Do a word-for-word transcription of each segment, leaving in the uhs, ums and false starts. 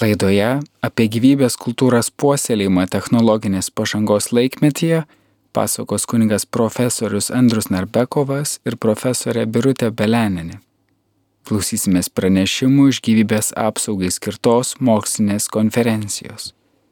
Laidoje apie gyvybės kultūros puoselėjimą technologinės pažangos laikmetyje pasakos kunigas profesorius Andrius Narbekovas ir profesorė Birutė Beleninė. Klausysimės pranešimų iš gyvybės apsaugai skirtos mokslinės konferencijos.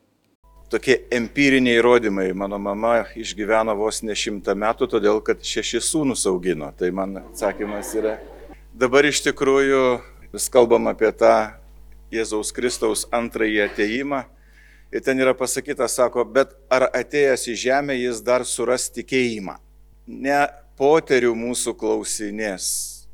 Tokie empiriniai įrodymai. Mano mama išgyveno vos ne šimtą metų, todėl kad šešis sūnus augino. Tai man atsakymas yra. Dabar iš tikrųjų vis kalbam apie tą Jėzaus Kristaus antrąjį atėjimą. Ir ten yra pasakyta, sako, bet ar atėjęs į žemę jis dar suras tikėjimą? Ne poterių mūsų klausinės,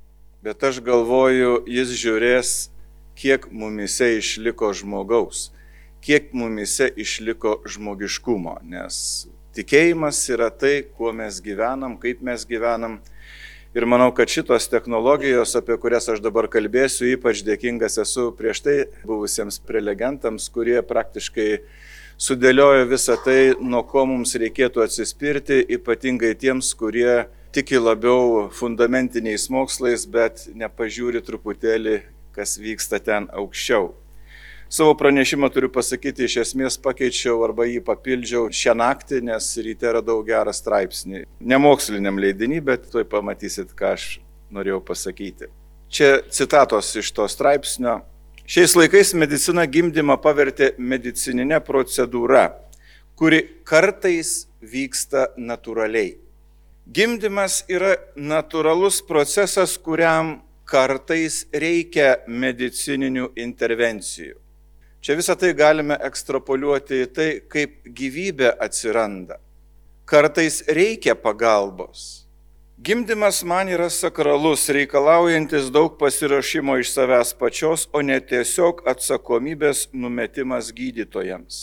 bet aš galvoju, jis žiūrės, kiek mumise išliko žmogaus, kiek mumise išliko žmogiškumo, nes tikėjimas yra tai, kuo mes gyvenam, kaip mes gyvenam. Ir manau, kad šitos technologijos, apie kurias aš dabar kalbėsiu, ypač dėkingas esu prieš tai buvusiems prelegentams, kurie praktiškai sudėliojo visą tai, nuo ko mums reikėtų atsispirti, ypatingai tiems, kurie tiki labiau fundamentiniais mokslais, bet nepažiūri truputėlį, kas vyksta ten aukščiau. Savo pranešimą turiu pasakyti, iš esmės pakeičiau arba jį papildžiau šią naktį, nes ryte radau gerą straipsnį. Nemoksliniam leidinį, bet tuoj pamatysit, ką aš norėjau pasakyti. Čia citatos iš to straipsnio. Šiais laikais medicina gimdymą pavertė medicininė procedūra, kuri kartais vyksta natūraliai. Gimdymas yra natūralus procesas, kuriam kartais reikia medicininių intervencijų. Čia visą tai galime ekstrapoliuoti į tai, kaip gyvybė atsiranda. Kartais reikia pagalbos. Gimdymas man yra sakralus, reikalaujantis daug pasiruošimo iš savęs pačios, o ne tiesiog atsakomybės numetimas gydytojams.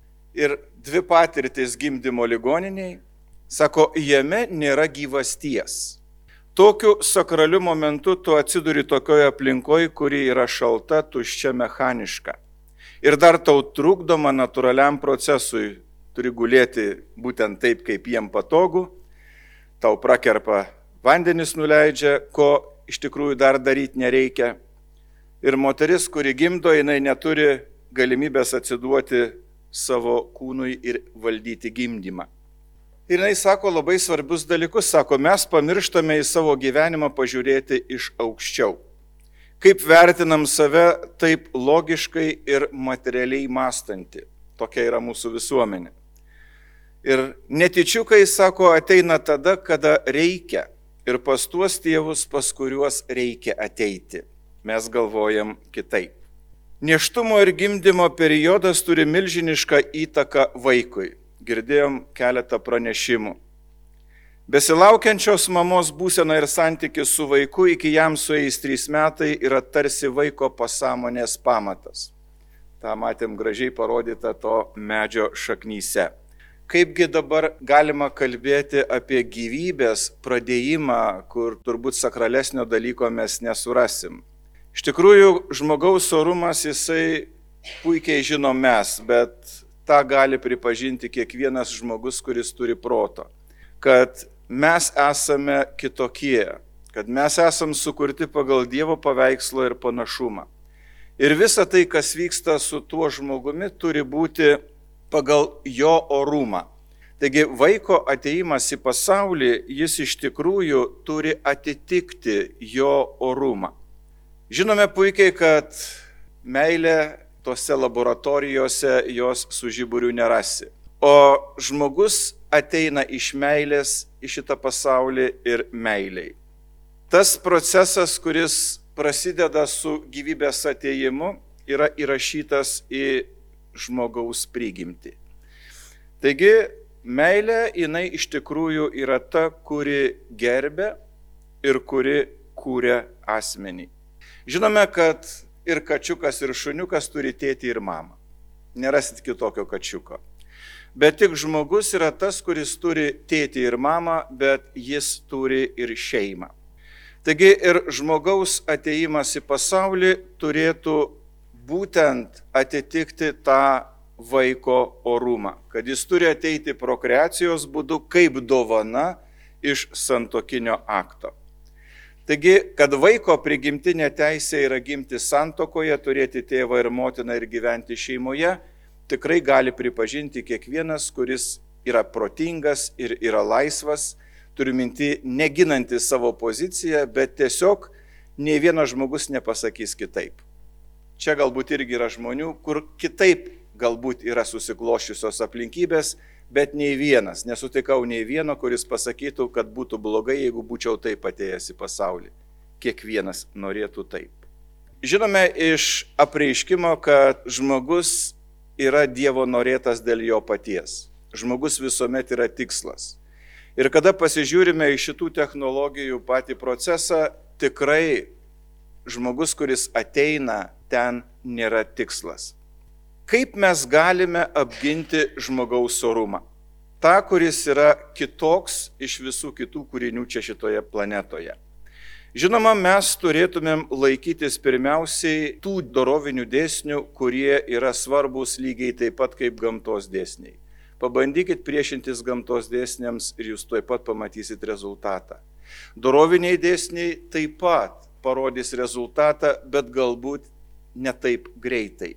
Ir dvi patirtis gimdymo ligoniniai, sako, jame nėra gyvasties. Tokiu sakraliu momentu tu atsiduri tokioje aplinkoje, kuri yra šalta, tuščia, mechaniška. Ir dar tau trukdoma natūraliam procesui, turi gulėti būtent taip, kaip jiem patogu, tau prakerpa vandenis nuleidžia, ko iš tikrųjų dar daryti nereikia. Ir moteris, kuri gimdo, jinai neturi galimybės atsiduoti savo kūnui ir valdyti gimdymą. Ir jinai sako labai svarbius dalykus, sako, mes pamirštame į savo gyvenimą pažiūrėti iš aukščiau. Kaip vertinam save taip logiškai ir materialiai mąstanti. Tokia yra mūsų visuomenė. Ir netyčiukai, sako, ateina tada, kada reikia. Ir pas tuos tėvus, pas kuriuos reikia ateiti. Mes galvojam kitaip. Nėštumo ir gimdymo periodas turi milžinišką įtaką vaikui. Girdėjom keletą pranešimų. Besilaukiančios mamos būsena ir santykis su vaiku iki jam sueis trys metai yra tarsi vaiko pasąmonės pamatas. Ta matėm gražiai parodyta to medžio šaknyse. Kaipgi dabar galima kalbėti apie gyvybės pradėjimą, kur turbūt sakralesnio dalyko mes nesurasim. Iš tikrųjų, žmogaus orumas jisai puikiai žino mes, bet tą gali pripažinti kiekvienas žmogus, kuris turi proto. Kad mes esame kitokie, kad mes esame sukurti pagal Dievo paveikslo ir panašumą. Ir visa tai, kas vyksta su tuo žmogumi, turi būti pagal jo orumą. Taigi vaiko atėjimas į pasaulį, jis iš tikrųjų turi atitikti jo orumą. Žinome puikiai, kad meilė tose laboratorijose jos su žiburiu nerasi. O žmogus ateina iš meilės į šitą pasaulį ir meiliai. Tas procesas, kuris prasideda su gyvybės atėjimu, yra įrašytas į žmogaus prigimtį. Taigi, meilė, jinai iš tikrųjų yra ta, kuri gerbia ir kuri kūrė asmenį. Žinome, kad ir kačiukas, ir šuniukas turi tėtį ir mamą. Nerasit kitokio kačiuko. Bet tik žmogus yra tas, kuris turi tėtį ir mamą, bet jis turi ir šeimą. Taigi ir žmogaus atėjimas į pasaulį turėtų būtent atitikti tą vaiko orumą, kad jis turi ateiti prokreacijos būdu kaip dovana iš santuokinio akto. Taigi, kad vaiko prigimtinė teisė yra gimti santuokoje, turėti tėvą ir motiną ir gyventi šeimoje, tikrai gali pripažinti kiekvienas, kuris yra protingas ir yra laisvas, turiu minti neginantis savo poziciją, bet tiesiog nei vienas žmogus nepasakys kitaip. Čia galbūt irgi yra žmonių, kur kitaip galbūt yra susikloščiusios aplinkybės, bet nei vienas, nesutikau nei vieno, kuris pasakytų, kad būtų blogai, jeigu būčiau taip atėjęs į pasaulį. Kiekvienas norėtų taip. Žinome iš apreiškimo, kad žmogus yra Dievo norėtas dėl jo paties. Žmogus visuomet yra tikslas. Ir kada pasižiūrime į šitų technologijų patį procesą, tikrai žmogus, kuris ateina, ten nėra tikslas. Kaip mes galime apginti žmogaus orumą? Ta, kuris yra kitoks iš visų kitų kūrinių čia šitoje planetoje. Žinoma, mes turėtumėm laikytis pirmiausiai tų dorovinių dėsnių, kurie yra svarbus lygiai taip pat kaip gamtos dėsniai. Pabandykit priešintis gamtos dėsniams ir jūs tuoj pat pamatysit rezultatą. Doroviniai dėsniai taip pat parodys rezultatą, bet galbūt ne taip greitai.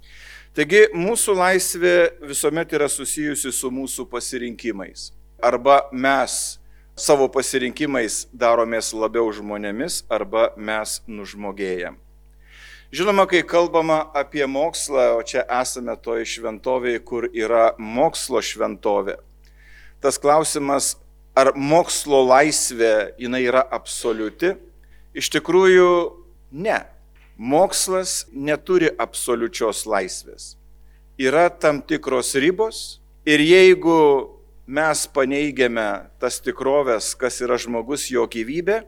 Taigi mūsų laisvė visuomet yra susijusi su mūsų pasirinkimais. Arba mes savo pasirinkimais daromės labiau žmonėmis, arba mes nužmogėjam. Žinoma, kai kalbama apie mokslą, o čia esame toje šventovėje, kur yra mokslo šventovė, tas klausimas, ar mokslo laisvė jinai yra absoliuti, iš tikrųjų ne. Mokslas neturi absoliučios laisvės. Yra tam tikros ribos ir jeigu mes paneigiame tas tikrovės, kas yra žmogus, jo gyvybė,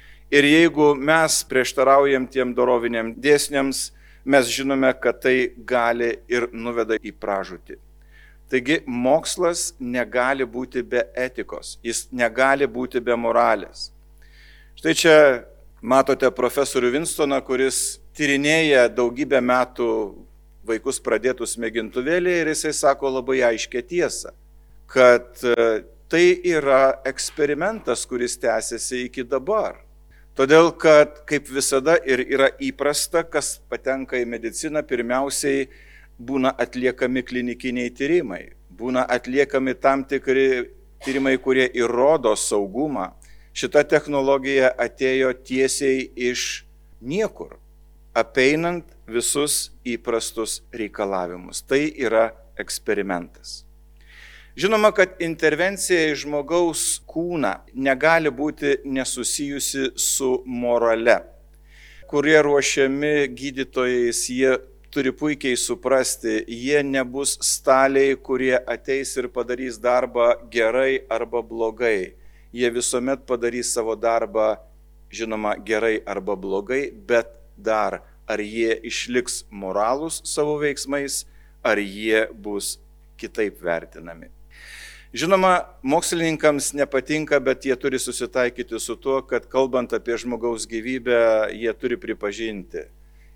ir jeigu mes prieštaraujam tiem doroviniam dėsniams, mes žinome, kad tai gali ir nuveda į pražūtį. Taigi mokslas negali būti be etikos, jis negali būti be moralės. Štai čia matote profesorių Winstoną, kuris tyrinėja daugybę metų vaikus pradėtus mėgintuvėlėje ir jisai sako labai aiškią tiesą, kad tai yra eksperimentas, kuris tęsiasi iki dabar. Todėl, kad kaip visada ir yra įprasta, kas patenka į mediciną, pirmiausiai būna atliekami klinikiniai tyrimai, būna atliekami tam tikri tyrimai, kurie įrodo saugumą. Šita technologija atėjo tiesiai iš niekur, apeinant visus įprastus reikalavimus. Tai yra eksperimentas. Žinoma, kad intervencija į žmogaus kūną negali būti nesusijusi su morale. Kurie ruošiami gydytojais, jie turi puikiai suprasti, jie nebus staliai, kurie ateis ir padarys darbą gerai arba blogai. Jie visuomet padarys savo darbą, žinoma, gerai arba blogai, bet dar ar jie išliks moralūs savo veiksmais, ar jie bus kitaip vertinami. Žinoma, mokslininkams nepatinka, bet jie turi susitaikyti su tuo, kad kalbant apie žmogaus gyvybę, jie turi pripažinti.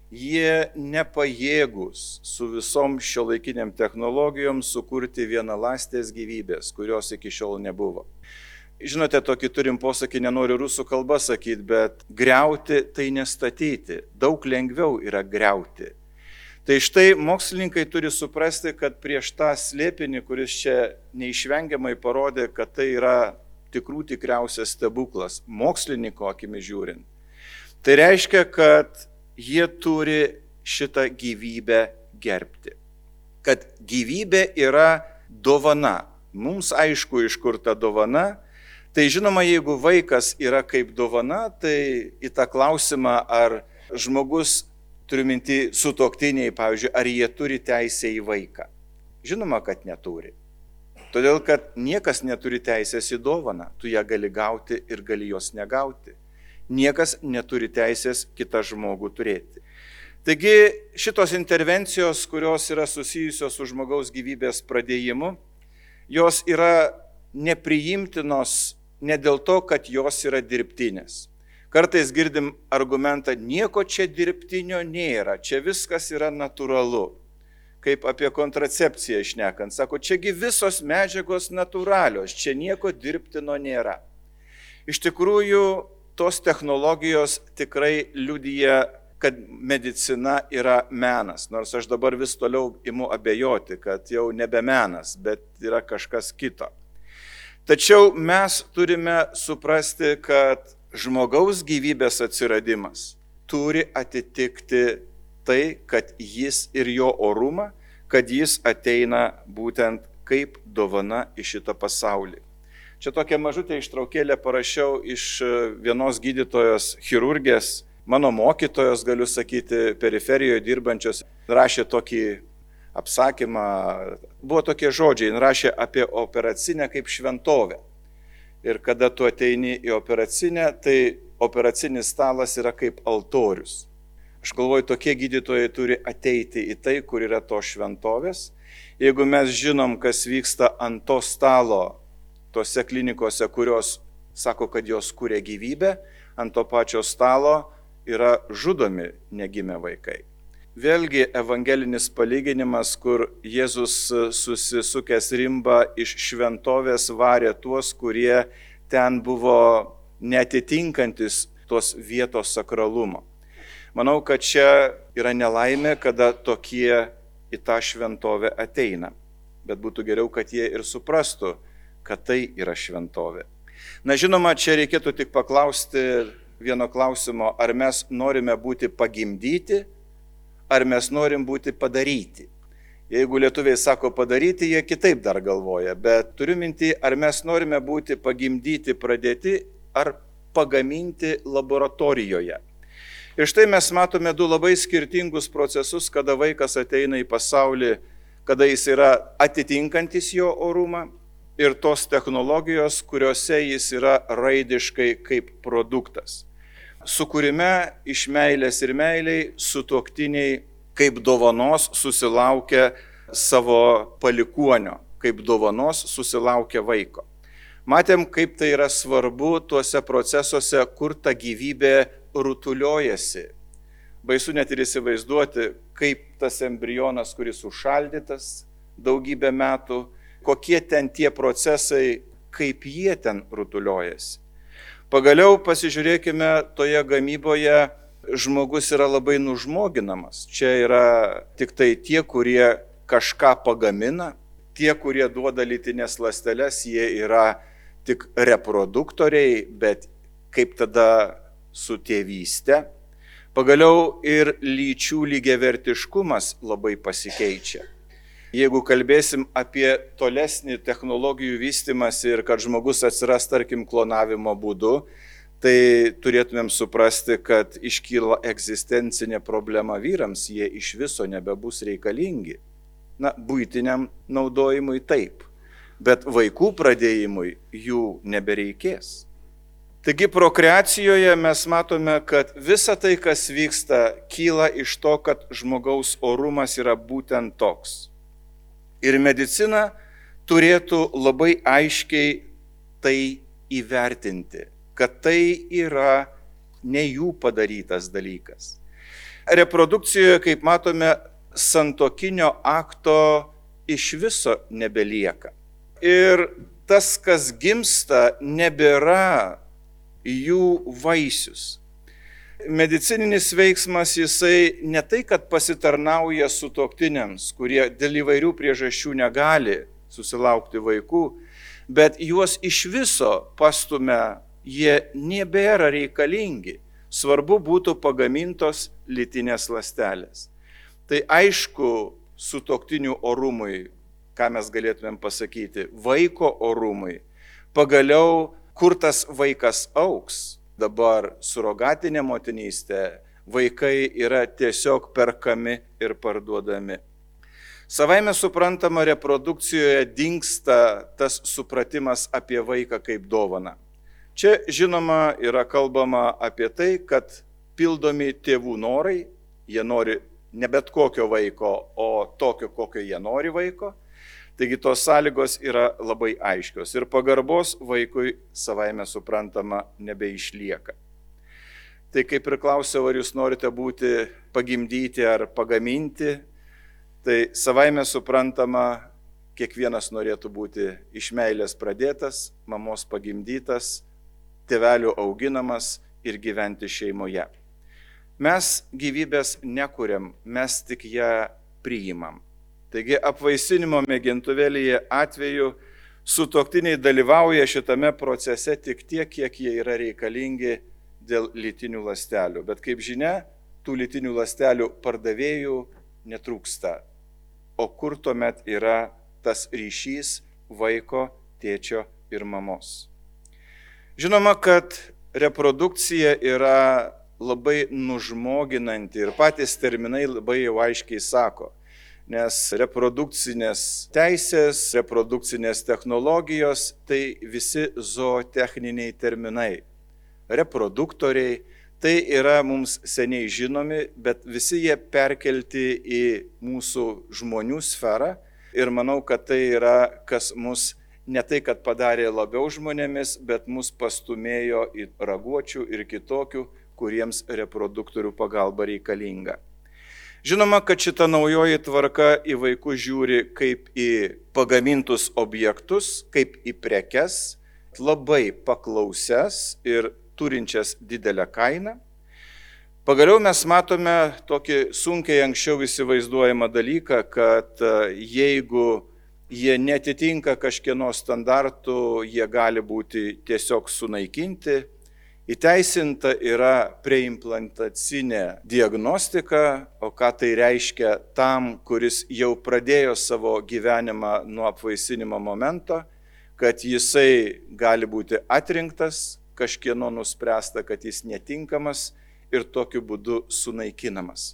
Jie nepajėgus su visom šiuolaikiniam technologijom sukurti vienaląstės gyvybės, kurios iki šiol nebuvo. Žinote, tokį turim posakį, nenoriu rusų kalbą sakyti, bet griauti tai nestatyti. Daug lengviau yra griauti. Tai štai mokslininkai turi suprasti, kad prieš tą slėpinį, kuris čia neišvengiamai parodė, kad tai yra tikrų tikriausias stebuklas, mokslininko akimi žiūrint. Tai reiškia, kad jie turi šitą gyvybę gerbti. Kad gyvybė yra dovana. Mums aišku, iš kur ta dovana. Tai žinoma, jeigu vaikas yra kaip dovana, tai į tą klausimą, ar žmogus, turiu minti sutuoktiniai, pavyzdžiui, ar jie turi teisę į vaiką. Žinoma, kad neturi. Todėl, kad niekas neturi teisės į dovaną. Tu ją gali gauti ir gali jos negauti. Niekas neturi teisės kitą žmogų turėti. Taigi šitos intervencijos, kurios yra susijusios su žmogaus gyvybės pradėjimu, jos yra nepriimtinos ne dėl to, kad jos yra dirbtinės. Kartais girdim argumentą, nieko čia dirbtinio nėra, čia viskas yra natūralu. Kaip apie kontracepciją šnekant, sako, čiagi visos medžiagos natūralios, čia nieko dirbtino nėra. Iš tikrųjų, tos technologijos tikrai liudija, kad medicina yra menas. Nors aš dabar vis toliau imu abejoti, kad jau nebe menas, bet yra kažkas kito. Tačiau mes turime suprasti, kad žmogaus gyvybės atsiradimas turi atitikti tai, kad jis ir jo orumą, kad jis ateina būtent kaip dovana į šitą pasaulį. Čia tokią mažutę ištraukėlę parašiau iš vienos gydytojos chirurgės, mano mokytojos, galiu sakyti, periferijoje dirbančios, rašė tokį apsakymą, buvo tokie žodžiai, rašė apie operacinę kaip šventovę. Ir kada tu ateini į operacinę, tai operacinis stalas yra kaip altorius. Aš galvoju, tokie gydytojai turi ateiti į tai, kur yra tos šventovės. Jeigu mes žinom, kas vyksta ant to stalo, tose klinikose, kurios sako, kad jos kuria gyvybę, ant to pačio stalo yra žudomi negimę vaikai. Vėlgi evangelinis palyginimas, kur Jėzus susisukęs rimbą iš šventovės varė tuos, kurie ten buvo neatitinkantis tos vietos sakralumo. Manau, kad čia yra nelaimė, kada tokie į tą šventovę ateina. Bet būtų geriau, kad jie ir suprastų, kad tai yra šventovė. Na žinoma, čia reikėtų tik paklausti vieno klausimo, ar mes norime būti pagimdyti, ar mes norim būti padaryti. Jeigu lietuviai sako padaryti, jie kitaip dar galvoja, bet turiu minti, ar mes norime būti pagimdyti, pradėti, ar pagaminti laboratorijoje. Ir štai mes matome du labai skirtingus procesus, kada vaikas ateina į pasaulį, kada jis yra atitinkantis jo orumą, ir tos technologijos, kuriuose jis yra raidiškai kaip produktas. Sukūrime iš meilės ir meiliai sutuoktiniai kaip dovanos susilaukia savo palikuonio, kaip dovanos susilaukia vaiko. Matėm, kaip tai yra svarbu tuose procesuose, kur ta gyvybė rutuliojasi. Baisu net ir įsivaizduoti, kaip tas embrionas, kuris užšaldytas daugybę metų, kokie ten tie procesai, kaip jie ten rutuliojasi. Pagaliau pasižiūrėkime, toje gamyboje žmogus yra labai nužmoginamas. Čia yra tik tai tie, kurie kažką pagamina, tie, kurie duoda lytinės ląsteles, jie yra tik reproduktoriai, bet kaip tada su tėvyste. Pagaliau ir lyčių lygiavertiškumas labai pasikeičia. Jeigu kalbėsim apie tolesnį technologijų vystymąsi ir kad žmogus atsiras, tarkim, klonavimo būdu, tai turėtumėm suprasti, kad iškyla egzistencinė problema vyrams, jie iš viso nebebus reikalingi. Na, buitiniam naudojimui taip, bet vaikų pradėjimui jų nebereikės. Taigi prokreacijoje mes matome, kad visa tai, kas vyksta, kyla iš to, kad žmogaus orumas yra būtent toks. Ir medicina turėtų labai aiškiai tai įvertinti, kad tai yra ne jų padarytas dalykas. Reprodukcijoje, kaip matome, santuokinio akto iš viso nebelieka. Ir tas, kas gimsta, nebėra jų vaisius. Medicininis veiksmas jisai ne tai, kad pasitarnauja sutuoktiniams, kurie dėl įvairių priežasčių negali susilaukti vaikų, bet juos iš viso pastumia, jie nebėra reikalingi. Svarbu būtų pagamintos lytinės ląstelės. Tai aišku, sutuoktinių orumui, ką mes galėtumėm pasakyti, vaiko orumui, pagaliau, kur tas vaikas augs. Dabar surogatinė motinystė, vaikai yra tiesiog perkami ir parduodami. Savaime suprantama, reprodukcijoje dingsta tas supratimas apie vaiką kaip dovaną. Čia, žinoma, yra kalbama apie tai, kad pildomi tėvų norai, jie nori ne bet kokio vaiko, o tokio, kokio jie nori vaiko. Taigi tos sąlygos yra labai aiškios ir pagarbos vaikui savaime suprantama nebeišlieka. Tai kaip ir klausiau, ar jūs norite būti pagimdyti ar pagaminti, tai savaime suprantama, kiekvienas norėtų būti iš meilės pradėtas, mamos pagimdytas, tėvelių auginamas ir gyventi šeimoje. Mes gyvybės nekuriam, mes tik ją priimam. Taigi apvaisinimo mėgintuvėlyje atveju sutuoktiniai dalyvauja šitame procese tik tiek, kiek jie yra reikalingi dėl lytinių ląstelių. Bet kaip žinia, tų lytinių ląstelių pardavėjų netrūksta. O kur tuomet yra tas ryšys vaiko, tėčio ir mamos? Žinoma, kad reprodukcija yra labai nužmoginanti ir patys terminai labai jau aiškiai sako, nes reprodukcinės teisės, reprodukcinės technologijos tai visi zootechniniai terminai. Reproduktoriai tai yra mums seniai žinomi, bet visi jie perkelti į mūsų žmonių sferą ir manau, kad tai yra, kas mus ne tai, kad padarė labiau žmonėmis, bet mus pastumėjo į raguočių ir kitokių, kuriems reproduktorių pagalba reikalinga. Žinoma, kad šita naujoji tvarka į vaikus žiūri kaip į pagamintus objektus, kaip į prekes, labai paklausias ir turinčias didelę kainą. Pagaliau mes matome tokį sunkiai anksčiau įsivaizduojamą dalyką, kad jeigu jie netitinka kažkieno standartų, jie gali būti tiesiog sunaikinti. Įteisinta yra preimplantacinė diagnostika, o ką tai reiškia tam, kuris jau pradėjo savo gyvenimą nuo apvaisinimo momento, kad jisai gali būti atrinktas, kažkieno nuspręsta, kad jis netinkamas ir tokiu būdu sunaikinamas.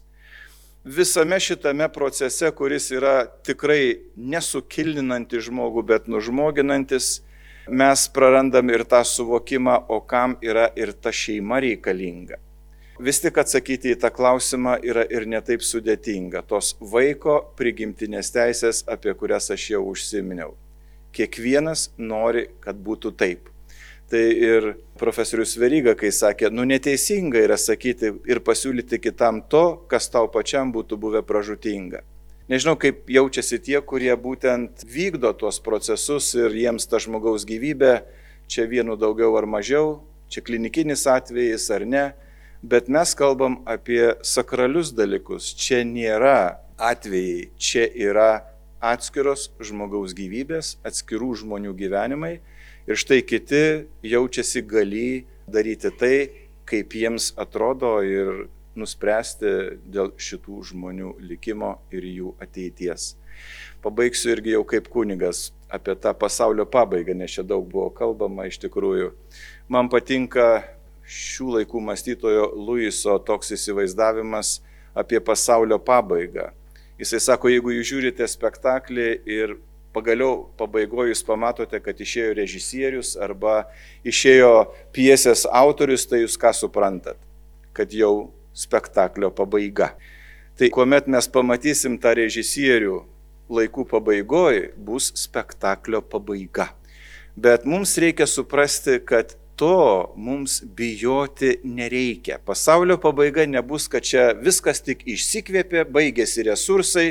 Visame šitame procese, kuris yra tikrai nesukilninantis žmogų, bet nužmoginantis, mes prarandam ir tą suvokimą, o kam yra ir ta šeima reikalinga. Vis tik atsakyti į tą klausimą yra ir netaip sudėtinga. Tos vaiko prigimtinės teisės, apie kurias aš jau užsiminiau. Kiekvienas nori, kad būtų taip. Tai ir profesorius Veryga, kai sakė, nu neteisinga yra sakyti ir pasiūlyti kitam to, kas tau pačiam būtų buvę pražūtinga. Nežinau, kaip jaučiasi tie, kurie būtent vykdo tuos procesus ir jiems ta žmogaus gyvybė, čia vienu daugiau ar mažiau, čia klinikinis atvejis ar ne, bet mes kalbam apie sakralius dalykus. Čia nėra atvejai, čia yra atskiros žmogaus gyvybės, atskirų žmonių gyvenimai ir štai kiti jaučiasi galį daryti tai, kaip jiems atrodo ir nuspręsti dėl šitų žmonių likimo ir jų ateities. Pabaigsiu irgi jau kaip kunigas apie tą pasaulio pabaigą, nes čia daug buvo kalbama iš tikrųjų. Man patinka šių laikų mąstytojo Luiso toks įsivaizdavimas apie pasaulio pabaigą. Jisai sako, jeigu jūs žiūrite spektaklį ir pagaliau pabaigoje jūs pamatote, kad išėjo režisierius arba išėjo pjesės autorius, tai jūs ką suprantat? Kad jau spektaklio pabaiga. Tai kuomet mes pamatysim tą režisierių laikų pabaigoje, bus spektaklio pabaiga. Bet mums reikia suprasti, kad to mums bijoti nereikia. Pasaulio pabaiga nebus, kad čia viskas tik išsikvėpė, baigėsi resursai,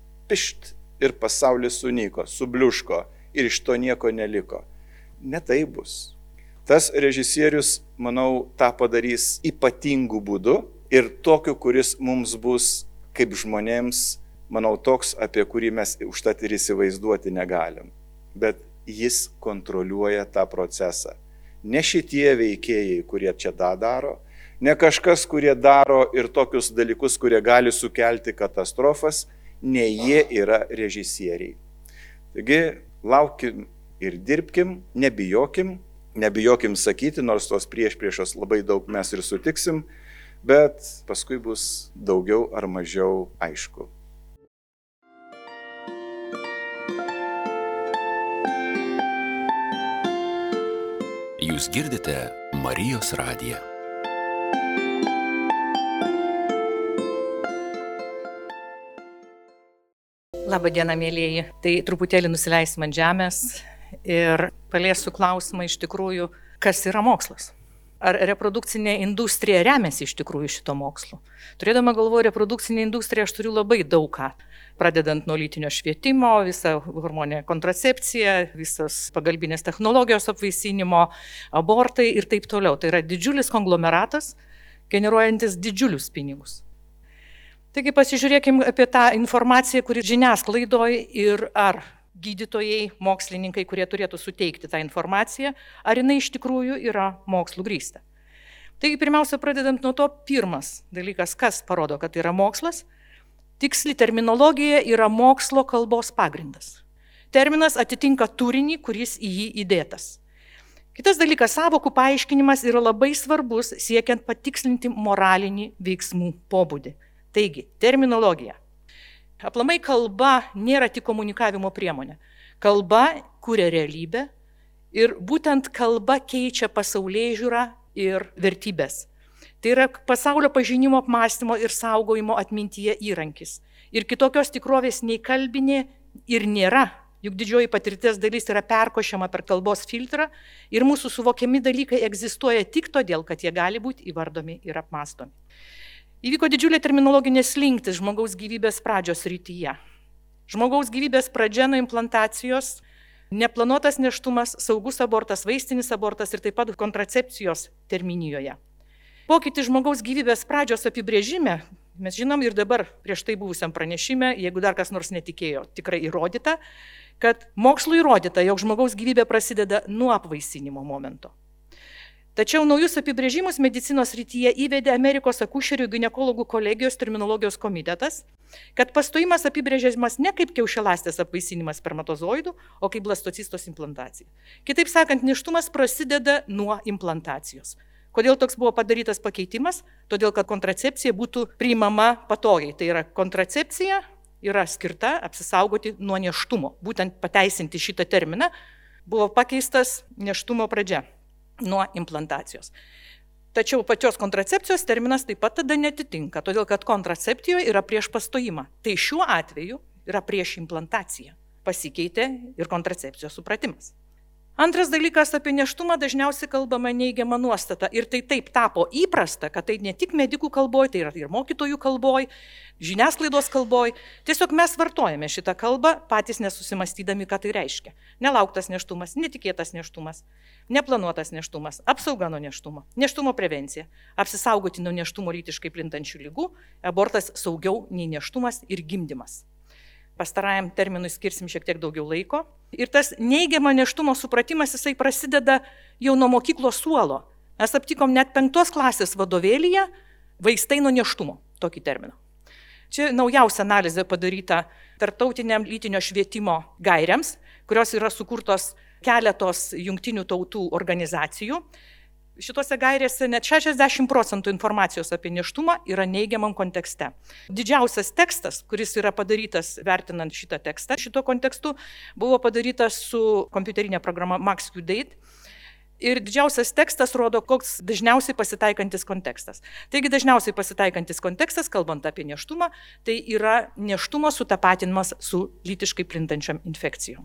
pišt ir pasaulis sunyko, subliuško ir iš to nieko neliko. Ne tai bus. Tas režisierius, manau, tą padarys ypatingų būdų ir tokiu, kuris mums bus kaip žmonėms, manau, toks, apie kurį mes užtat ir įsivaizduoti negalim. Bet jis kontroliuoja tą procesą. Ne šitie veikėjai, kurie čia tą daro, ne kažkas, kurie daro ir tokius dalykus, kurie gali sukelti katastrofas, ne jie yra režisieriai. Taigi, laukim ir dirbkim, nebijokim, nebijokim sakyti, nors tos priešpriešos labai daug mes ir sutiksim, bet paskui bus daugiau ar mažiau aišku. Jūs girdite Marijos radiją. Labą dieną, mėlyjeji. Tai truputėlį nusileisim ant žemės ir paliesiu klausimą iš tikrųjų, kas yra mokslas. ar reprodukcinė industrija remiasi iš tikrųjų šito mokslu. Turėdama galvoje reprodukcinė industrija, aš turiu labai daug ką. Pradedant nuo lytinio švietimo, visą hormoninę kontracepciją, visos pagalbinės technologijos apvaisinimo, abortai ir taip toliau. Tai yra didžiulis konglomeratas, generuojantis didžiulius pinigus. Taigi pasižiūrėkime apie tą informaciją, kuri žiniasklaidoje ir ar gydytojai, mokslininkai, kurie turėtų suteikti tą informaciją, ar jinai iš tikrųjų yra mokslų grįsta. Taigi pirmiausia, pradedant nuo to, pirmas dalykas, kas parodo, kad tai yra mokslas, tiksli terminologija yra mokslo kalbos pagrindas. Terminas atitinka turinį, kuris į jį įdėtas. Kitas dalykas, sąvokų paaiškinimas yra labai svarbus, siekiant patikslinti moralinį veiksmų pobūdį. Taigi, terminologija. Aplamai kalba nėra tik komunikavimo priemonė. Kalba kuria realybę ir būtent kalba keičia pasaulėžiūrą ir vertybės. Tai yra pasaulio pažinimo, apmąstymo ir saugojimo atmintyje įrankis. Ir kitokios tikrovės nei kalbinė ir nėra, juk didžioji patirties dalis yra perkošiama per kalbos filtrą ir mūsų suvokiami dalykai egzistuoja tik todėl, kad jie gali būti įvardomi ir apmąstomi. Įvyko didžiulė terminologinė slinktis žmogaus gyvybės pradžios rytyje. Žmogaus gyvybės pradžia nuo implantacijos, neplanuotas nėštumas, saugus abortas, vaistinis abortas ir taip pat kontracepcijos terminijoje. Pokytis žmogaus gyvybės pradžios apibrėžime, mes žinom ir dabar prieš tai buvusiam pranešime, jeigu dar kas nors netikėjo, tikrai įrodyta, kad mokslu įrodyta, jog žmogaus gyvybė prasideda nuo apvaisinimo momento. Tačiau naujus apibrėžimus medicinos rytyje įvedė Amerikos akušerių ginekologų kolegijos terminologijos komitetas, kad pastojimas apibrėžiamas ne kaip kiaušialąstės apvaisinimas spermatozoidų, o kaip blastocistos implantacija. Kitaip sakant, nėštumas prasideda nuo implantacijos. Kodėl toks buvo padarytas pakeitimas? Todėl, kad kontracepcija būtų priimama patogiai. Tai yra kontracepcija yra skirta apsisaugoti nuo nėštumo. Būtent pateisinti šitą terminą buvo pakeistas nėštumo pradžia nuo implantacijos. Tačiau pačios kontracepcijos terminas taip pat tada netitinka, todėl kad kontraceptijoje yra prieš pastojimą. Tai šiuo atveju yra prieš implantaciją. Pasikeitė ir kontracepcijos supratimas. Antras dalykas, apie nėštumą dažniausiai kalbama neigiama nuostata ir tai taip tapo įprasta, kad tai ne tik medikų kalboj, tai yra ir mokytojų kalboj, žiniasklaidos kalboj. Tiesiog mes vartojame šitą kalbą, patys nesusimastydami, ką tai reiškia. Nelauktas nėštumas, netikėtas nėštumas, neplanuotas nėštumas, apsauga nuo nėštumo, nėštumo prevencija, apsisaugoti nuo nėštumo lytiškai plintančių lygų, abortas saugiau nei nėštumas ir gimdymas. Pastarajam terminui skirsim šiek tiek daugiau laiko. Ir tas neigiama nėštumo supratimas, jisai prasideda jau nuo mokyklos suolo. Mes aptikom net penktos klasės vadovėlyje vaistai nuo nėštumo, tokį terminą. Čia naujausia analizė padaryta tarptautiniam lytinio švietimo gairiams, kurios yra sukurtos keletos jungtinių tautų organizacijų. Šitose gairėse net šešiasdešimt procentų informacijos apie nėštumą yra neigiamam kontekste. Didžiausias tekstas, kuris yra padarytas vertinant šitą tekstą, šito kontekstu, buvo padarytas su kompiuterinė programa MaxQDate. Ir didžiausias tekstas rodo, koks dažniausiai pasitaikantis kontekstas. Taigi dažniausiai pasitaikantis kontekstas, kalbant apie nėštumą, tai yra nėštumo sutapatinimas su lytiškai plintančiam infekcijom.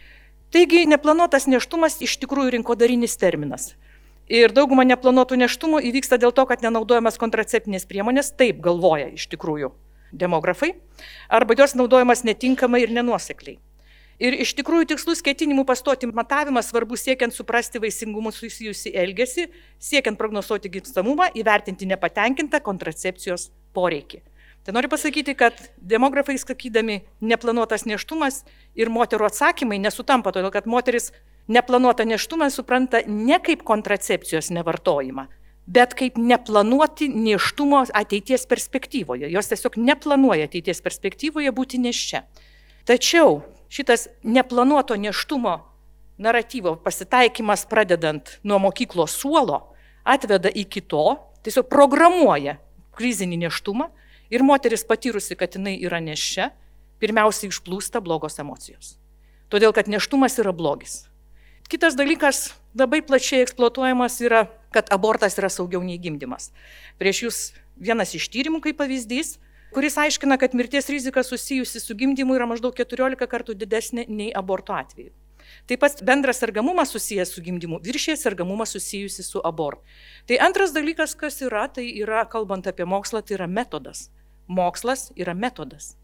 Taigi neplanuotas nėštumas iš tikrųjų rinkodarinis terminas. Ir dauguma neplanuotų nėštumų įvyksta dėl to, kad nenaudojamas kontraceptinės priemonės, taip galvoja iš tikrųjų demografai, arba jos naudojamas netinkamai ir nenuosekliai. Ir iš tikrųjų tikslus ketinimų pastoti matavimas svarbu siekiant suprasti vaisingumu susijusi elgesį, siekiant prognozuoti gimstamumą, įvertinti nepatenkintą kontracepcijos poreikį. Tai noriu pasakyti, kad demografai sakydami neplanuotas nėštumas ir moterų atsakymai nesutampa, todėl kad moteris neplanuotą nėštumą supranta ne kaip kontracepcijos nevartojimą, bet kaip neplanuoti nėštumo ateities perspektyvoje. Jos tiesiog neplanuoja ateities perspektyvoje būti nėščia. Tačiau šitas neplanuoto nėštumo naratyvo pasitaikymas pradedant nuo mokyklos suolo atveda iki to, tiesiog programuoja krizinį nėštumą ir moteris patyrusi, kad jinai yra nėščia, pirmiausiai išplūsta blogos emocijos. Todėl, kad nėštumas yra blogis. Kitas dalykas, labai plačiai eksploatuojamas yra, kad abortas yra saugiau nei gimdymas. Prieš jūs vienas iš tyrimų kaip pavyzdys, kuris aiškina, kad mirties rizika susijusi su gimdymu yra maždaug keturiolika kartų didesnė nei aborto atveju. Taip pat bendras sergamumas susijęs su gimdymu viršija sergamumą susijusi su abortu. Tai antras dalykas, kas yra, tai yra, kalbant apie mokslą, tai yra metodas. Mokslas yra metodas.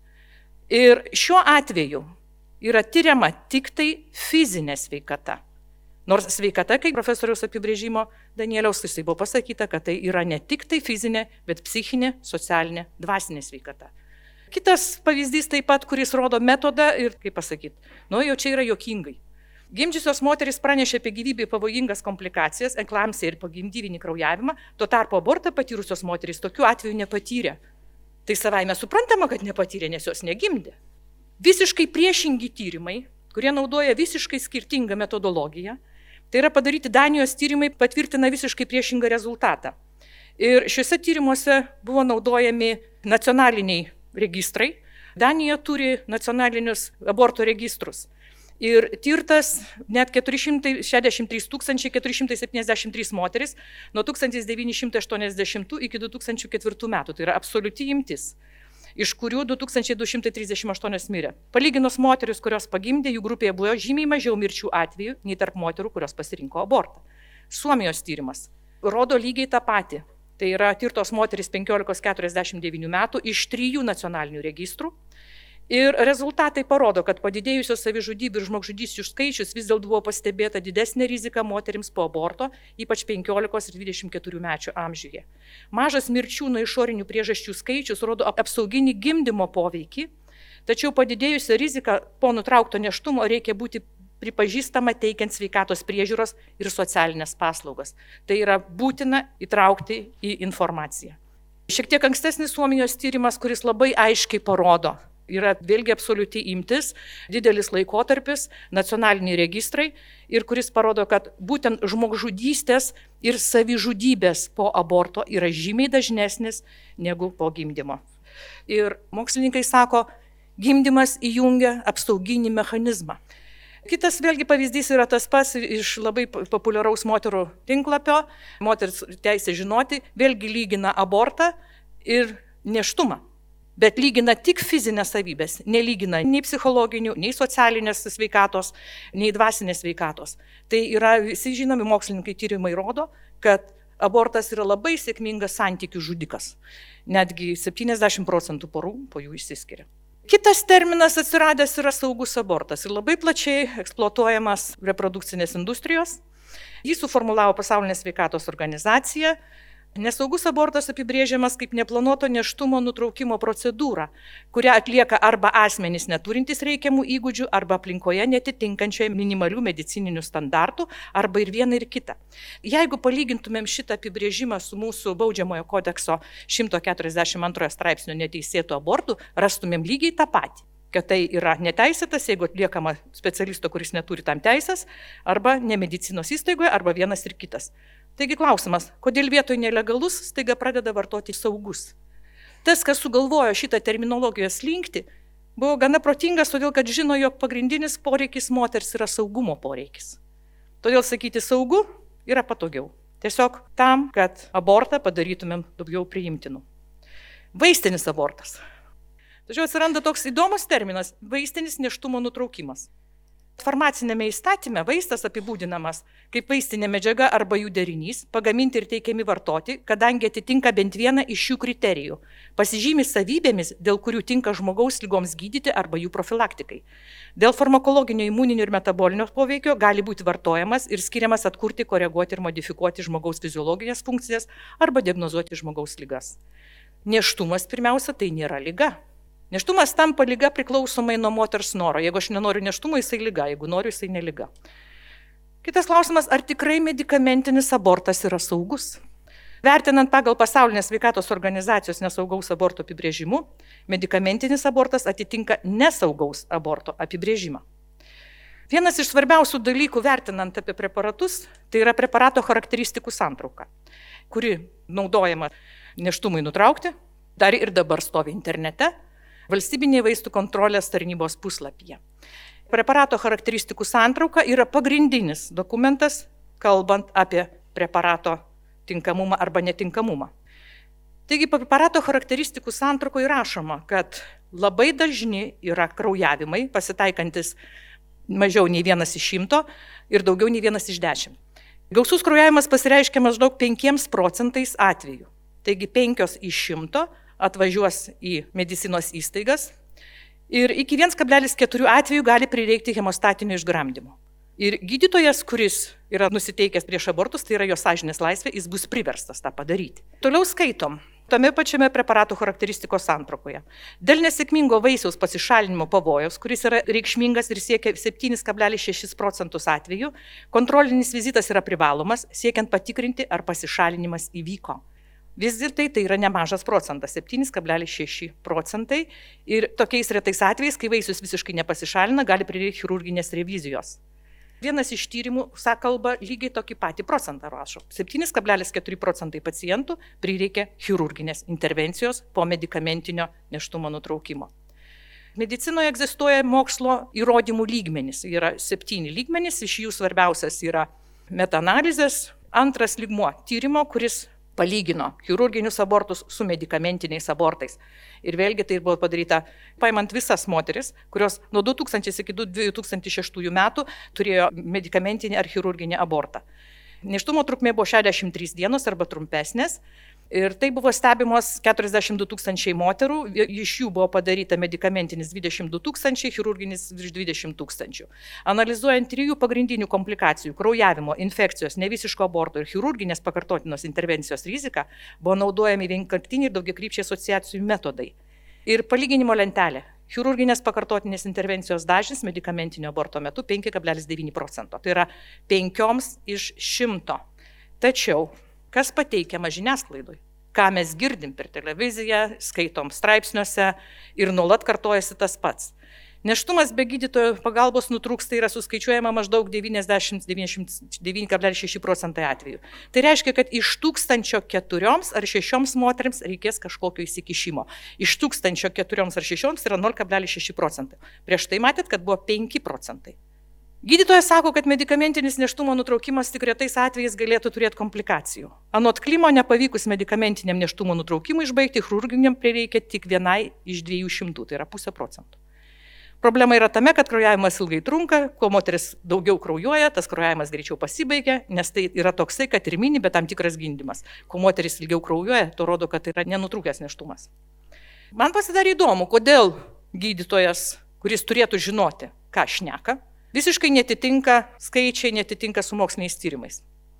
Ir šiuo atveju yra tyriama tik tai fizinė sveikata. Nors sveikata, kaip profesoriaus apibrėžimo Danieliaus, tai buvo pasakyta, kad tai yra ne tik tai fizinė, bet psichinė, socialinė, dvasinė sveikata. Kitas pavyzdys taip pat, kuris rodo metodą ir, kaip pasakyti, nu jau čia yra juokingai. Gimdžiusios moterys pranešė apie gyvybei pavojingas komplikacijas, eklamsiją ir pogimdyvinį kraujavimą, tuo tarpu abortą patyrusios moterys tokiu atveju nepatyrė. Tai savaime suprantama, kad nepatyrė, nes jos negimdė. Visiškai priešingi tyrimai, kurie naudoja visiškai skirtingą metodologiją, tai yra padaryti Danijos tyrimai, patvirtina visiškai priešingą rezultatą. Ir šiuose tyrimuose buvo naudojami nacionaliniai registrai. Danija turi nacionalinius aborto registrus. Ir tirtas net keturi šimtai šešiasdešimt trys tūkstančiai keturi šimtai septyniasdešimt trys moteris nuo tūkstantis devyni šimtai aštuoniasdešimtų iki du tūkstančiai ketvirtų metų. Tai yra absoliuti imtis, iš kurių du tūkstančiai du šimtai trisdešimt aštuonios mirė. Palyginus moteris, kurios pagimdė, jų grupėje buvo žymiai mažiau mirčių atvejų nei tarp moterų, kurios pasirinko abortą. Suomijos tyrimas rodo lygiai tą patį. Tai yra tirtos moteris penkiolikos keturiasdešimt devynių metų iš trijų nacionalinių registrų. Ir rezultatai parodo, kad padidėjusios savižudybių ir žmogžudysčių skaičius vis dėlto buvo pastebėta didesnė rizika moterims po aborto, ypač penkiolikos ir dvidešimt keturių mečių amžiuje. Mažas mirčių nuo išorinių priežasčių skaičius rodo apsauginį gimdymo poveikį, tačiau padidėjusią riziką po nutraukto nėštumo reikia būti pripažįstama teikiant sveikatos priežiūros ir socialinės paslaugas. Tai yra būtina įtraukti į informaciją. Šiek tiek ankstesnis Suomijos tyrimas, kuris labai aiškiai parodo, yra vėlgi absoliuti imtis, didelis laikotarpis, nacionaliniai registrai ir kuris parodo, kad būtent žmogžudystės ir savižudybės po aborto yra žymiai dažnesnis negu po gimdymo. Ir mokslininkai sako, gimdymas įjungia apsauginį mechanizmą. Kitas vėlgi pavyzdys yra tas pats iš labai populiaraus moterų tinklapio, moters teisė žinoti, vėlgi lygina abortą ir nėštumą. Bet lygina tik fizinės savybės, nelygina nei psichologinių, nei socialinės sveikatos, nei dvasinės sveikatos. Tai yra, visi žinomi mokslininkai tyrimai rodo, kad abortas yra labai sėkmingas santykių žudikas. Netgi septyniasdešimt procentų porų po jų išsiskiria. Kitas terminas atsiradęs yra saugus abortas ir labai plačiai eksploatuojamas reprodukcinės industrijos. Jį suformulavo Pasaulinė sveikatos organizacija. Nesaugus abortas apibrėžiamas kaip neplanuoto nėštumo nutraukimo procedūra, kurią atlieka arba asmenys neturintys reikiamų įgūdžių, arba aplinkoje netitinkančioje minimalių medicininių standartų, arba ir viena ir kita. Jeigu palygintumėm šitą apibrėžimą su mūsų baudžiamojo kodekso šimtas keturiasdešimt antrojo straipsnio neteisėtų abortų, rastumėm lygiai tą patį. Kad tai yra neteisėtas, jeigu atliekama specialisto, kuris neturi tam teisės, arba nemedicinos įstaigoje, arba vienas ir kitas. Taigi klausimas, kodėl vietoj nelegalus staiga pradeda vartoti saugus? Tas, kas sugalvojo šitą terminologiją slinkti, buvo gana protingas, todėl kad žino, jog pagrindinis poreikis moters yra saugumo poreikis. Todėl sakyti saugu yra patogiau. Tiesiog tam, kad abortą padarytumėm daugiau priimtinų. Vaistinis abortas. Tačiau atsiranda toks įdomus terminas – vaistinis nėštumo nutraukimas. Farmacinėme įstatyme vaistas apibūdinamas kaip vaistinė medžiaga arba jų derinys, pagaminti ir teikiami vartoti, kadangi atitinka bent vieną iš šių kriterijų, pasižymi savybėmis, dėl kurių tinka žmogaus ligoms gydyti arba jų profilaktikai. Dėl farmakologinio, imuninio ir metabolinio poveikio gali būti vartojamas ir skiriamas atkurti, koreguoti ir modifikuoti žmogaus fiziologinės funkcijas arba diagnozuoti žmogaus ligas. Nėštumas pirmiausia tai nėra liga. Nėštumas tampa liga priklausomai nuo moters noro. Jeigu aš nenoriu nėštumo, jisai liga, jeigu noriu, jisai neliga. Kitas klausimas, ar tikrai medikamentinis abortas yra saugus? Vertinant pagal Pasaulinės sveikatos organizacijos nesaugaus aborto apibrėžimu, medikamentinis abortas atitinka nesaugaus aborto apibrėžimą. Vienas iš svarbiausių dalykų vertinant apie preparatus, tai yra preparato charakteristikų santrauka, kuri naudojama nėštumui nutraukti, dar ir dabar stovi internete, Valstybinė vaistų kontrolės tarnybos puslapyje. Preparato charakteristikų santrauka yra pagrindinis dokumentas, kalbant apie preparato tinkamumą arba netinkamumą. Taigi, preparato charakteristikų santraukoje rašoma, kad labai dažni yra kraujavimai, pasitaikantis mažiau nei vienas iš šimto ir daugiau nei vienas iš dešimt. Gausus kraujavimas pasireiškia maždaug penkiais procentais atvejų. Taigi penkios iš šimto atvažiuos į medicinos įstaigas ir iki vienas kablelis keturi atvejų gali prireikti hemostatinio išgramdymo. Ir gydytojas, kuris yra nusiteikęs prieš abortus, tai yra jo sąžinės laisvė, jis bus priverstas tą padaryti. Toliau skaitom. Tame pačiame preparatų charakteristikos santraukoje. Dėl nesėkmingo vaisiaus pasišalinimo pavojaus, kuris yra reikšmingas ir siekia septynis kablelis šešis procentus atvejų, kontrolinis vizitas yra privalomas, siekiant patikrinti, ar pasišalinimas įvyko. Vis dėlto tai yra nemažas procentas, septynis kablelis šeši procentai. Ir tokiais retais atvejais, kai vaisius visiškai nepasišalina, gali prireikti chirurginės revizijos. Vienas iš tyrimų kalba lygiai tokį patį procentą rašo. septynis kablelis keturi procentai pacientų prireikia chirurginės intervencijos po medikamentinio nėštumo nutraukimo. Medicinoje egzistuoja mokslo įrodymų lygmenys. Yra septyni lygmenys, iš jų svarbiausias yra metaanalizės, antras lygmuo tyrimo, kuris palygino chirurginius abortus su medikamentiniais abortais. Ir vėlgi tai buvo padaryta paimant visas moteris, kurios nuo du tūkstančiai iki du tūkstančiai šeštųjų metų turėjo medikamentinį ar chirurginį abortą. Nėštumo trukmė buvo šešiasdešimt trys dienos arba trumpesnės. Ir tai buvo stebimos keturiasdešimt du tūkstančiai moterų, iš jų buvo padaryta medikamentinis dvidešimt du tūkstančiai, chirurginis virš dvidešimt tūkstančių. Analizuojant trijų pagrindinių komplikacijų - kraujavimo, infekcijos, nevisiško aborto ir chirurginės pakartotinos intervencijos riziką, buvo naudojami vienkartiniai ir daugiakrypčiai asociacijų metodai. Ir palyginimo lentelė. Chirurginės pakartotinės intervencijos dažnis medikamentinio aborto metu penki kablelis devyni procento. Tai yra penkioms iš šimto. Tačiau kas pateikiama žiniasklaidoj, ką mes girdim per televiziją, skaitom straipsniuose ir nuolat kartojasi tas pats. Nėštumas be gydytojo pagalbos nutrūksta yra suskaičiuojama maždaug devyniasdešimt devyni kablelis šeši procentai atvejų. Tai reiškia, kad iš tūkstančio keturioms ar šešioms moterims reikės kažkokio įsikišimo. Iš tūkstančio keturioms ar šešioms yra nol kablelis šeši procentai. Prieš tai matėt, kad buvo penki procentai. Gydytojas sako, kad medikamentinis nėštumo nutraukimas tik retais atvejais galėtų turėti komplikacijų. Anot Klimo, nepavykus medikamentiniam nėštumo nutraukimui išbaigti, chirurginiam prireikia tik vienai iš dviejų šimtų, tai yra pusė procentų. Problema yra tame, kad kraujavimas ilgai trunka, kuo moteris daugiau kraujuoja, tas kraujavimas greičiau pasibaigia, nes tai yra toksai, kad ir mini, bet tam tikras gimdymas. Kuo moteris ilgiau kraujuoja, to rodo, kad tai yra nenutrūkęs nėštumas. Man pasidarė įdomu, kodėl gydytojas, kuris turėtų žinoti, ką šneka, visiškai netitinka skaičiai, netitinka su moksliniais tyrimais.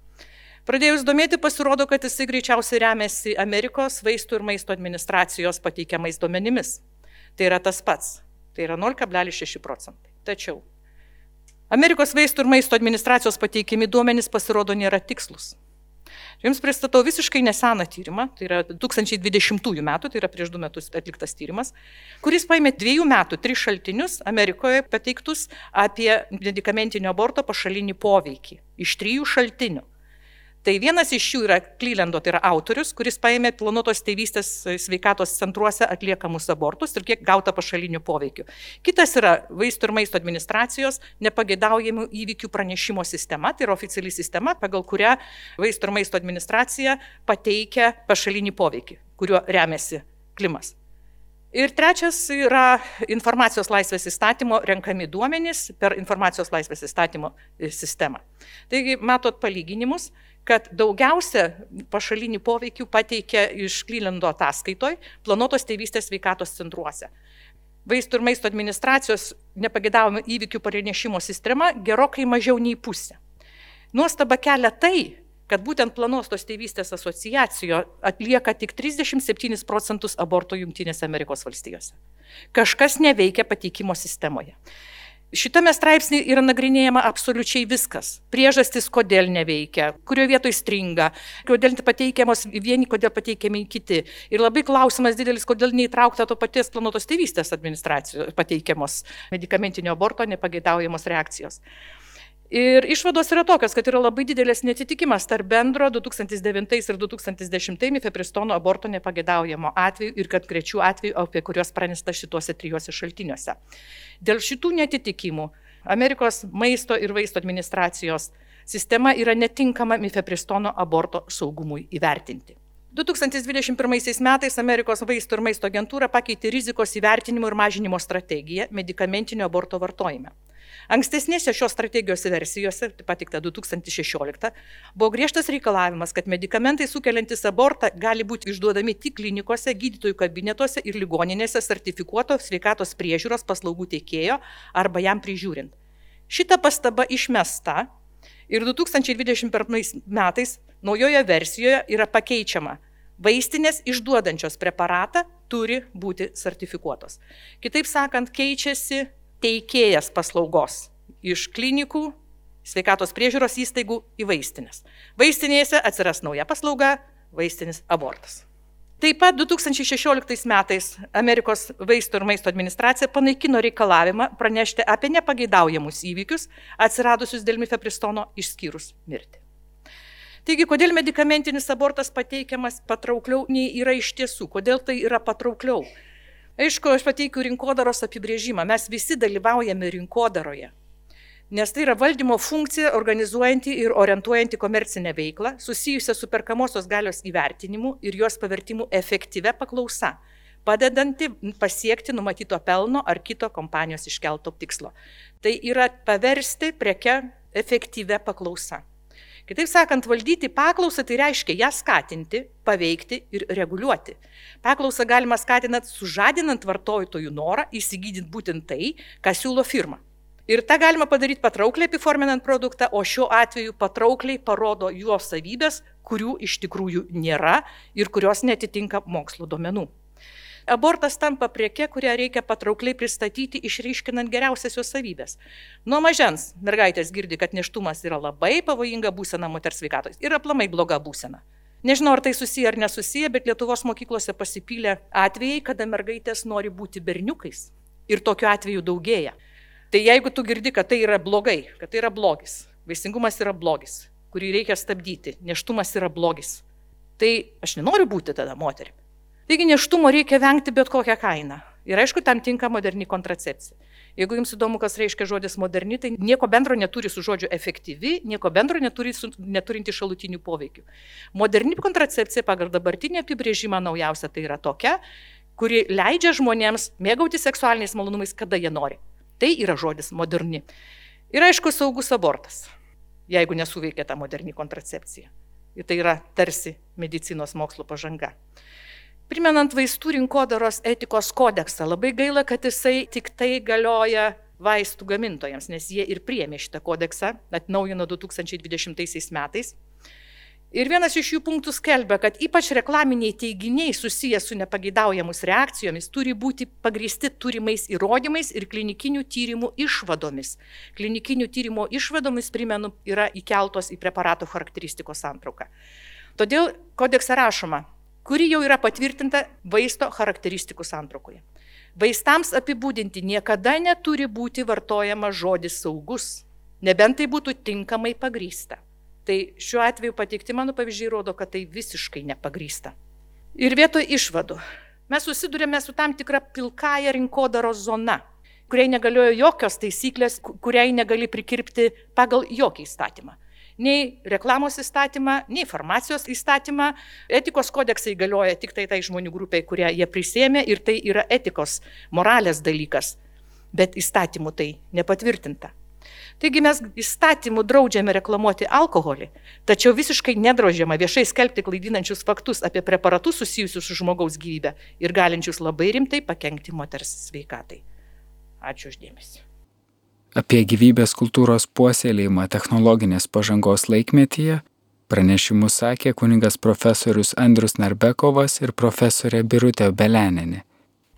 Pradėjus domėti, pasirodo, kad jisai greičiausiai remiasi Amerikos vaistų ir maisto administracijos pateikiamais duomenimis. Tai yra tas pats. Tai yra nol kablelis šeši procentai. Tačiau Amerikos vaistų ir maisto administracijos pateikiami duomenys pasirodo nėra tikslus. Jums pristatau visiškai neseną tyrimą, tai yra du tūkstančiai dvidešimtųjų metų, tai yra prieš du metus atliktas tyrimas, kuris paėmė dviejų metų tris šaltinius Amerikoje pateiktus apie medikamentinio aborto pašalinį poveikį iš trijų šaltinių. Tai vienas iš jų yra Clevelando, tai yra autorius, kuris paėmė planuotos tėvystės sveikatos centruose atliekamus abortus ir kiek gauta pašalinių poveikių. Kitas yra vaistų ir maisto administracijos nepageidaujamų įvykių pranešimo sistema, tai yra oficiali sistema, pagal kurią vaistų ir maisto administracija pateikia pašalinį poveikį, kuriuo remiasi Klimas. Ir trečias yra informacijos laisvės įstatymo renkami duomenys per informacijos laisvės įstatymo sistemą. Taigi, matot palyginimus, kad daugiausia pašalinių poveikių pateikia iš Clevelando ataskaitoj planuotos tėvystės sveikatos centruose. Vaistų ir maisto administracijos nepageidaujamų įvykių pranešimo sistema gerokai mažiau nei pusė. Nuostaba kelia tai, kad būtent planuotos tėvystės asociacijoje atlieka tik trisdešimt septynis procentus abortų Jungtinėse Amerikos valstijose. Kažkas neveikia pateikimo sistemoje. Šitame straipsnėje yra nagrinėjama absoliučiai viskas. Priežastis, kodėl neveikia, kurio vietoj stringa, kodėl pateikiamos vieni, kodėl pateikiami kiti. Ir labai klausimas didelis, kodėl neįtraukta to paties planuotos tėvystės administracijos pateikiamos medikamentinio aborto nepageidaujamos reakcijos. Ir išvados yra tokios, kad yra labai didelis netitikimas tarp bendro du tūkstančiai devintais ir du tūkstančiai dešimtais mifepristono aborto nepageidaujamo atveju ir konkrečių atvejų, apie kuriuos pranešta šituose trijuose šaltiniuose. Dėl šitų netitikimų Amerikos maisto ir vaistų administracijos sistema yra netinkama mifepristono aborto saugumui įvertinti. du tūkstančiai dvidešimt pirmaisiais metais Amerikos vaistų ir maisto agentūra pakeitė rizikos įvertinimo ir mažinimo strategiją medikamentinio aborto vartojime. Ankstesnėse šios strategijos versijose, pateikta du tūkstančiai šešioliktais, buvo griežtas reikalavimas, kad medikamentai sukeliantys abortą gali būti išduodami tik klinikose, gydytojų kabinetuose ir ligoninėse sertifikuoto sveikatos priežiūros paslaugų teikėjo arba jam prižiūrint. Šita pastaba išmesta ir du tūkstančiai dvidešimt pirmais metais naujoje versijoje yra pakeičiama. Vaistinės išduodančios preparatą turi būti sertifikuotos. Kitaip sakant, keičiasi teikėjas paslaugos iš klinikų, sveikatos priežiūros įstaigų į vaistinės. Vaistinėse atsiras nauja paslauga – vaistinis abortas. Taip pat du tūkstančiai šešioliktais metais Amerikos vaistų ir maisto administracija panaikino reikalavimą pranešti apie nepageidaujamus įvykius atsiradusius dėl mifepristono išskyrus mirtį. Taigi, kodėl medikamentinis abortas pateikiamas patraukliau nei yra iš tiesų? Kodėl tai yra patraukliau? Aišku, aš pateikiu rinkodaros apibrėžimą. Mes visi dalyvaujame rinkodaroje, nes tai yra valdymo funkcija organizuojanti ir orientuojanti komercinę veiklą, susijusią su perkamosios galios įvertinimu ir jos pavertimu efektyvia paklausa, padedanti pasiekti numatyto pelno ar kito kompanijos iškelto tikslo. Tai yra paversti preke efektyvia paklausa. Kitaip sakant, valdyti paklausą tai reiškia ją skatinti, paveikti ir reguliuoti. Paklausą galima skatinant, sužadinant vartotojų norą įsigyti būtent tai, ką siūlo firma. Ir tą galima padaryti patraukliai apiforminant produktą, o šiuo atveju patraukliai parodo jo savybės, kurių iš tikrųjų nėra ir kurios netitinka mokslo duomenų. Abortas tampa preke, kurią reikia patraukliai pristatyti, išryškinant geriausias jos savybės. Nuo mažens mergaitės girdi, kad nėštumas yra labai pavojinga būsena moters sveikatos ir aplamai bloga būsena. Nežinau, ar tai susiję ar nesusiję, bet Lietuvos mokyklose pasipylė atvejai, kada mergaitės nori būti berniukais. Ir tokiu atveju daugėja. Tai jeigu tu girdi, kad tai yra blogai, kad tai yra blogis, vaisingumas yra blogis, kurį reikia stabdyti, nėštumas yra blogis, tai aš nenoriu būti tada moterimi. Taigi nėštumo reikia vengti bet kokią kainą. Ir aišku, tam tinka moderni kontracepcija. Jeigu jums įdomu, kas reiškia žodis moderni, tai nieko bendro neturi su žodžiu efektyvi, nieko bendro neturi su neturinti šalutinių poveikių. Moderni kontracepcija pagal dabartinį apibrėžimą naujausia tai yra tokia, kuri leidžia žmonėms mėgauti seksualiniais malonumais, kada jie nori. Tai yra žodis moderni. Ir aišku, saugus abortas, jeigu nesuveikia ta moderni kontracepcija. Ir tai yra tarsi medicinos mokslo pažanga. Primenant vaistų rinkodaros etikos kodeksą, labai gaila, kad jisai tik tai galioja vaistų gamintojams, nes jie ir priėmė šitą kodeksą, atnaujino du tūkstančiai dvidešimtaisiais metais. Ir vienas iš jų punktų skelbia, kad ypač reklaminiai teiginiai susiję su nepageidaujamus reakcijomis turi būti pagrįsti turimais įrodymais ir klinikinių tyrimų išvadomis. Klinikinių tyrimų išvadomis, primenu, yra įkeltos į preparato charakteristikos santrauką. Todėl kodekse rašoma, kuri jau yra patvirtinta vaisto charakteristikų santraukoje. Vaistams apibūdinti niekada neturi būti vartojama žodis saugus, nebent tai būtų tinkamai pagrįsta. Tai šiuo atveju pateikti mano pavyzdžiai rodo, kad tai visiškai nepagrįsta. Ir vietoj išvadų mes susidurėme su tam tikra pilkąja rinkodaros zona, kuriai negaliojo jokios taisyklės, kuriai negali prikirpti pagal jokį įstatymą. Nei reklamos įstatymą, nei farmacijos įstatymą. Etikos kodeksai galioja tik tai tai žmonių grupiai, kurie jie prisėmė ir tai yra etikos, moralės dalykas, bet įstatymų tai nepatvirtinta. Taigi mes įstatymų draudžiame reklamuoti alkoholį, tačiau visiškai nedraudžiama viešai skelbti klaidinančius faktus apie preparatus susijusius su žmogaus gyvybe ir galinčius labai rimtai pakenkti moters sveikatai. Ačiū uždėmesi. Apie gyvybės kultūros puoselėjimą technologinės pažangos laikmetyje pranešimus sakė kunigas profesorius Andrius Narbekovas ir profesorė Birutė Beleninė.